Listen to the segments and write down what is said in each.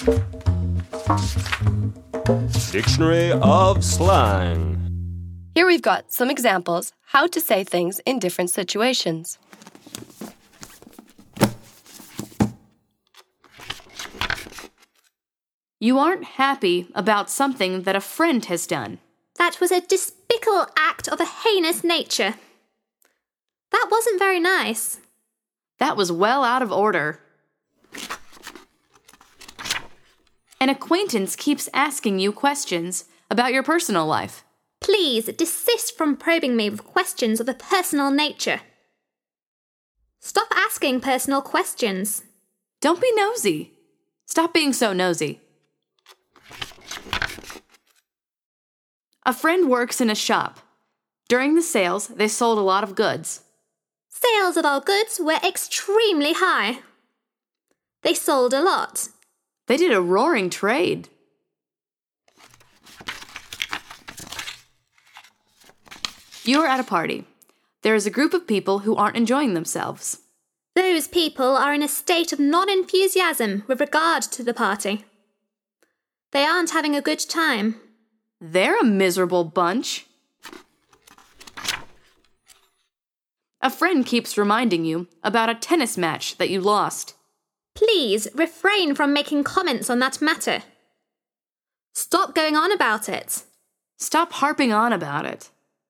Dictionary of Slang. Here we've got some examples how to say things in different situations. You aren't happy about something that a friend has done. That was a despicable act of a heinous nature. That wasn't very nice. That was well out of order. An acquaintance keeps asking you questions about your personal life. Please desist from probing me with questions of a personal nature. Stop asking personal questions. Don't be nosy. Stop being so nosy. A friend works in a shop. During the sales, they sold a lot of goods. Sales of our goods were extremely high. They sold a lot. They did a roaring trade. You're at a party. There is a group of people who aren't enjoying themselves. Those people are in a state of non-enthusiasm with regard to the party. They aren't having a good time. They're a miserable bunch. A friend keeps reminding you about a tennis match that you lost. Please refrain from making comments on that matter. Stop going on about it. Stop harping on about it.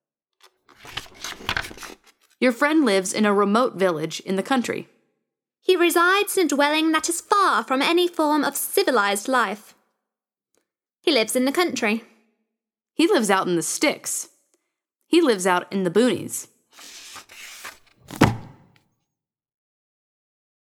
Your friend lives in a remote village in the country. He resides in a dwelling that is far from any form of civilized life. He lives in the country. He lives out in the sticks. He lives out in the boonies.